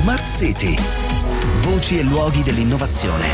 Smart City. Voci e luoghi dell'innovazione.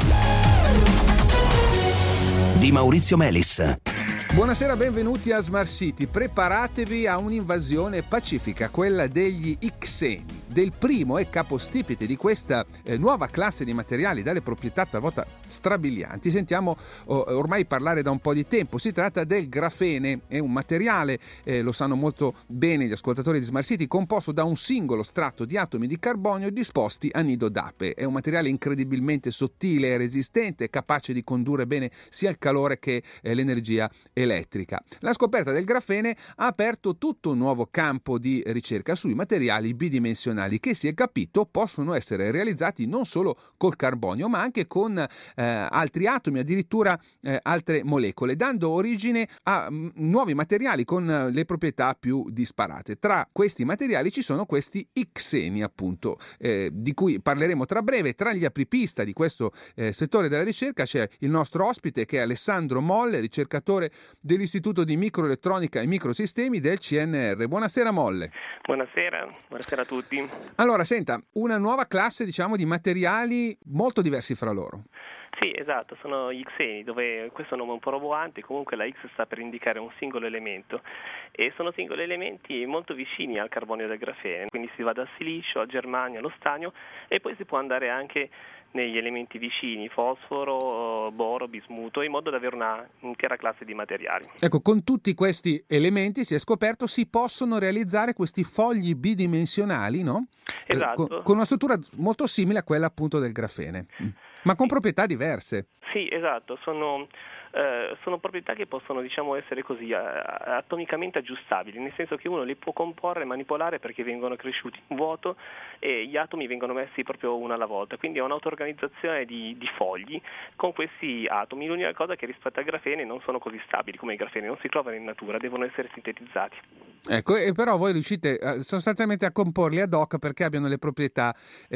Di Maurizio Melis. Buonasera, benvenuti a Smart City. Preparatevi a un'invasione pacifica, quella degli xeni, del primo e capostipite di questa nuova classe di materiali dalle proprietà talvolta strabilianti. Sentiamo ormai parlare da un po' di tempo. Si tratta del grafene, è un materiale, lo sanno molto bene gli ascoltatori di Smart City, composto da un singolo strato di atomi di carbonio disposti a nido d'ape. È un materiale incredibilmente sottile e resistente, capace di condurre bene sia il calore che l'energia elettrica. La scoperta del grafene ha aperto tutto un nuovo campo di ricerca sui materiali bidimensionali che, si è capito, possono essere realizzati non solo col carbonio ma anche con altri atomi, addirittura altre molecole, dando origine a nuovi materiali con le proprietà più disparate. Tra questi materiali ci sono questi xeni, appunto, di cui parleremo tra breve. Tra gli apripista di questo settore della ricerca c'è il nostro ospite, che è Alessandro Molle, ricercatore dell'Istituto di Microelettronica e Microsistemi del CNR. Buonasera Molle. Buonasera a tutti. Allora, senta, una nuova classe, diciamo, di materiali molto diversi fra loro. Sì, esatto, sono gli xeni, dove questo nome è un po' roboante, comunque la X sta per indicare un singolo elemento e sono singoli elementi molto vicini al carbonio del grafene, quindi si va dal silicio al germanio, allo stagno e poi si può andare anche negli elementi vicini, fosforo, boro, bismuto, in modo da avere una intera classe di materiali. Ecco, con tutti questi elementi si è scoperto si possono realizzare questi fogli bidimensionali, no? Esatto. Con una struttura molto simile a quella appunto del grafene, ma con proprietà diverse. Sì, esatto, sono proprietà che possono, diciamo, essere così atomicamente aggiustabili, nel senso che uno li può comporre e manipolare perché vengono cresciuti in vuoto e gli atomi vengono messi proprio uno alla volta, quindi è un'auto-organizzazione di fogli con questi atomi. L'unica cosa è che rispetto al grafene non sono così stabili come il grafene, non si trovano in natura, devono essere sintetizzati. Ecco, e però voi riuscite sostanzialmente a comporli ad hoc perché abbiano le proprietà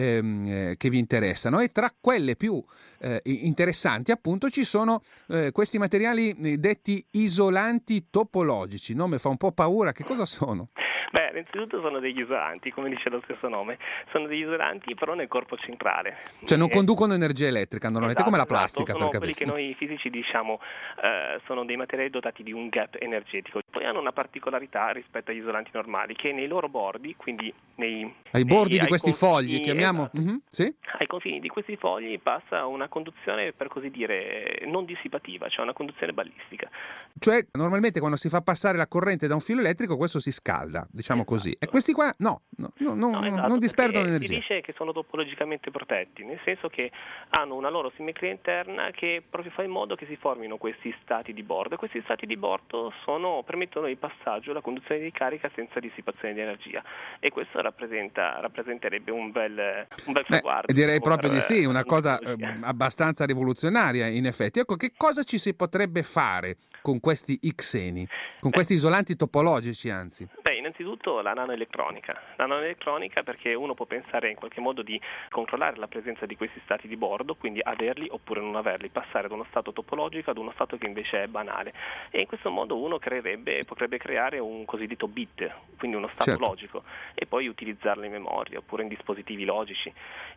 che vi interessano, e tra quelle più interessanti appunto ci sono questi materiali detti isolanti topologici. Nome fa un po' paura, che cosa sono? Beh, innanzitutto sono degli isolanti, come dice lo stesso nome, sono degli isolanti però nel corpo centrale. Cioè non conducono energia elettrica normalmente, come la plastica. Sono per quelli che noi fisici diciamo sono dei materiali dotati di un gap energetico. Poi hanno una particolarità rispetto agli isolanti normali, che nei loro bordi, quindi ai bordi di questi confini, fogli, chiamiamo? Esatto. Sì? Ai confini di questi fogli passa una conduzione, per così dire, non dissipativa, cioè una conduzione ballistica. Cioè normalmente quando si fa passare la corrente da un filo elettrico questo si scalda, diciamo così. E questi qua no, esatto, non disperdono si energia. dice che sono topologicamente protetti, nel senso che hanno una loro simmetria interna che proprio fa in modo che si formino questi stati di bordo, e questi stati di bordo permettono il passaggio, la conduzione di carica senza dissipazione di energia, e questo rappresenterebbe un bel traguardo. Direi proprio di sì, una cosa tecnologia. abbastanza rivoluzionaria in effetti. Ecco, che cosa ci si potrebbe fare con questi xeni, con questi isolanti topologici anzi? Beh, innanzitutto la nanoelettronica, perché uno può pensare in qualche modo di controllare la presenza di questi stati di bordo, quindi averli oppure non averli, passare da uno stato topologico ad uno stato che invece è banale, e in questo modo uno potrebbe creare un cosiddetto bit, quindi uno stato logico, e poi utilizzarlo in memoria oppure in dispositivi logici,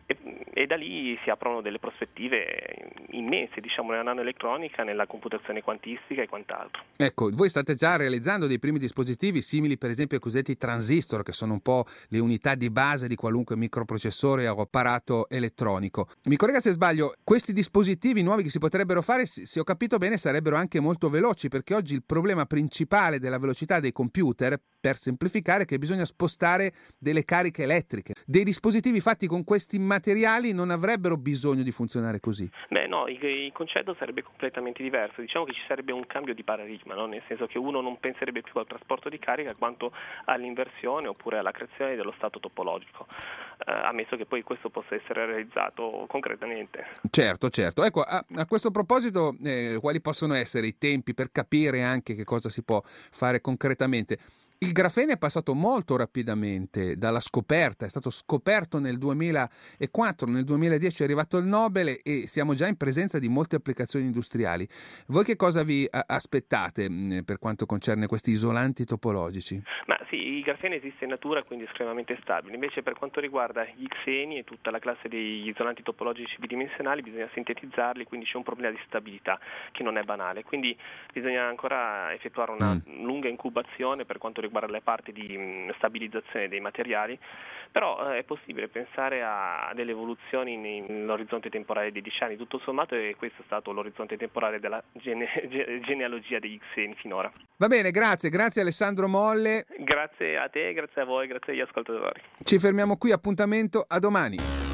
e da lì si aprono delle prospettive immense, diciamo, nella nanoelettronica, nella computazione quantistica e quant'altro. Ecco, voi state già realizzando dei primi dispositivi simili per esempio ai cosiddetti transistor, che sono un po' le unità di base di qualunque microprocessore o apparato elettronico. Mi corregga se sbaglio, questi dispositivi nuovi che si potrebbero fare, se ho capito bene, sarebbero anche molto veloci, perché oggi il problema principale della velocità dei computer, per semplificare, è che bisogna spostare delle cariche elettriche. Dei dispositivi fatti con questi materiali non avrebbero bisogno di funzionare così. Beh no, il concetto sarebbe completamente diverso, diciamo che ci sarebbe un cambio di paradigma, no? Nel senso che uno non penserebbe più al trasporto di carica quanto all'inversione oppure alla creazione dello stato topologico, ammesso che poi questo possa essere realizzato concretamente. Certo. Ecco, a questo proposito, quali possono essere i tempi per capire anche che cosa si può fare concretamente? Il grafene è passato molto rapidamente dalla scoperta, è stato scoperto nel 2004, nel 2010 è arrivato il Nobel e siamo già in presenza di molte applicazioni industriali. Voi che cosa vi aspettate per quanto concerne questi isolanti topologici? Ma Sì, il grafene esiste in natura, quindi è estremamente stabile. Invece per quanto riguarda gli xeni e tutta la classe degli isolanti topologici bidimensionali bisogna sintetizzarli, quindi c'è un problema di stabilità che non è banale. Quindi bisogna ancora effettuare una lunga incubazione per quanto riguarda le parti di stabilizzazione dei materiali, però è possibile pensare a delle evoluzioni nell'orizzonte temporale di 10 anni, tutto sommato, e questo è stato l'orizzonte temporale della genealogia degli xeni finora. Va bene, grazie Alessandro Molle. Grazie a te, grazie a voi, grazie agli ascoltatori. Ci fermiamo qui, appuntamento a domani.